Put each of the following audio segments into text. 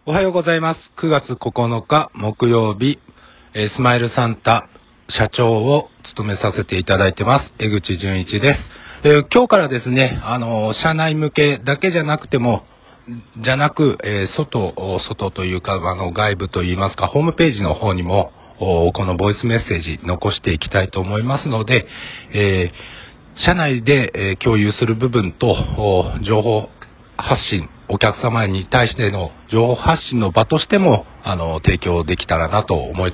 おはようございます。9月9日木曜日、スマイルサンタ社長を務めさせていただいてます。江口純一です。今日からですね、社内向けだけじゃなく、外というか、外部といいますか、ホームページの方にも、このボイスメッセージ残していきたいと思いますので、社内で、共有する部分と、情報発信、お客様に対しての情報発信の場としても、提供できたらなと思って、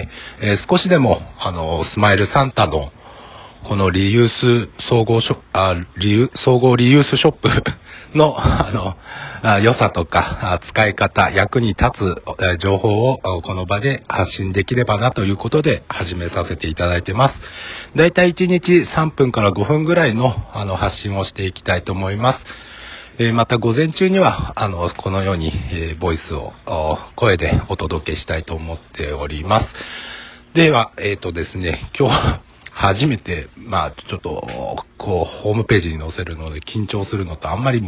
少しでも、スマイルサンタの、この総合リユースショップの、良さとか、使い方、役に立つ情報をこの場で発信できればなということで始めさせていただいてます。だいたい1日3分から5分ぐらいの、発信をしていきたいと思います。また午前中には、このように、ボイスを、声でお届けしたいと思っております。では、ですね、今日、初めて、ちょっと、ホームページに載せるので緊張するのと、あんまり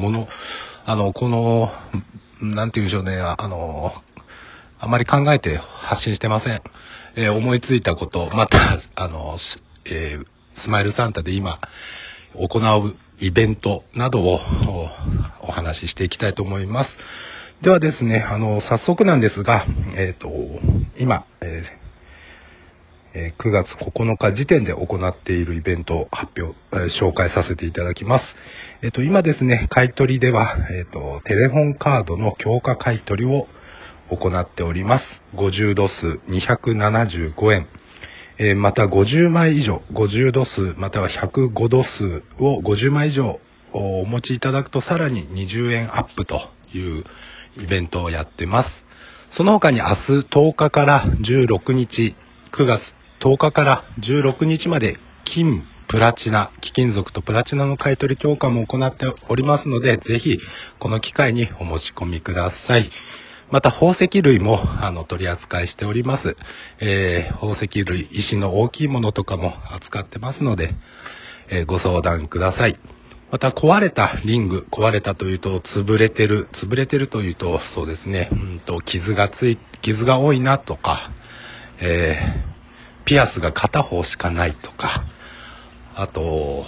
なんて言うんでしょうね、あまり考えて発信してません。思いついたこと、また、スマイルサンタで今、行うイベントなどをお話ししていきたいと思います。ではですね、早速なんですが、今、9月9日時点で行っているイベントを紹介させていただきます。今ですね、買取では、テレホンカードの強化買取を行っております。50度数275円。また50枚以上、50度数または105度数を50枚以上お持ちいただくとさらに20円アップというイベントをやってます。その他に明日10日から16日、9月10日から16日まで金、プラチナ、貴金属とプラチナの買取強化も行っておりますので、ぜひこの機会にお持ち込みください。また宝石類も取り扱いしております。宝石類、石の大きいものとかも扱ってますので、ご相談ください。また壊れたリング、壊れたというと潰れてるというとそうですね、傷が多いなとか、ピアスが片方しかないとか、あと、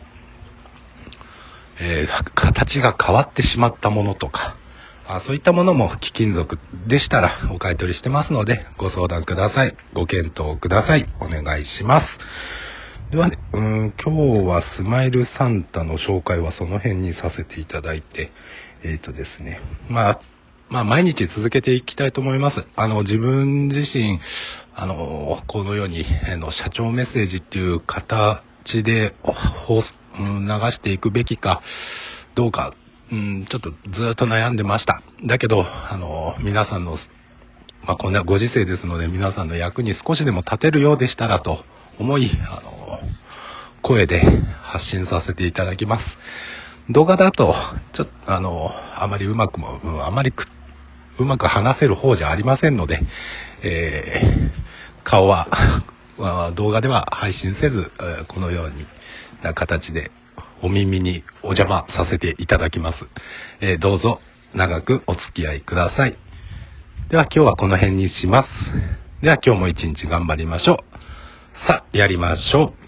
形が変わってしまったものとか、そういったものも貴金属でしたらお買い取りしてますのでご相談ください。ご検討ください。お願いします。ではね、今日はスマイルサンタの紹介はその辺にさせていただいて、ですね、毎日続けていきたいと思います。自分自身、このように、社長メッセージっていう形で流していくべきかどうか、ちょっとずっと悩んでました。だけど、皆さんの、こんなご時世ですので、皆さんの役に少しでも立てるようでしたらと思い、声で発信させていただきます。動画だと、ちょっと、あまりうまく話せる方じゃありませんので、顔は、動画では配信せず、このような形で、お耳にお邪魔させていただきます。どうぞ長くお付き合いください。では今日はこの辺にします。では今日も一日頑張りましょう。さあ、やりましょう。